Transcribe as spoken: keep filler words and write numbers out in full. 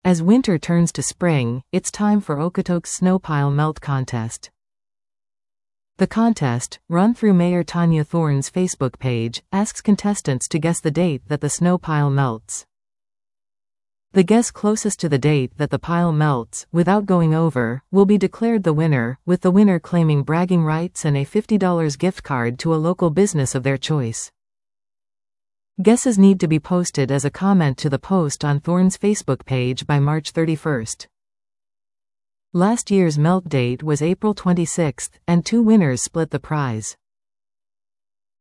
As winter turns to spring, it's time for Okotoks Snow Pile Melt Contest. The contest, run through Mayor Tanya Thorne's Facebook page, asks contestants to guess the date that the snow pile melts. The guess closest to the date that the pile melts, without going over, will be declared the winner, with the winner claiming bragging rights and a fifty dollar gift card to a local business of their choice. Guesses need to be posted as a comment to the post on Thorne's Facebook page by March thirty-first. Last year's melt date was April twenty-sixth, and two winners split the prize.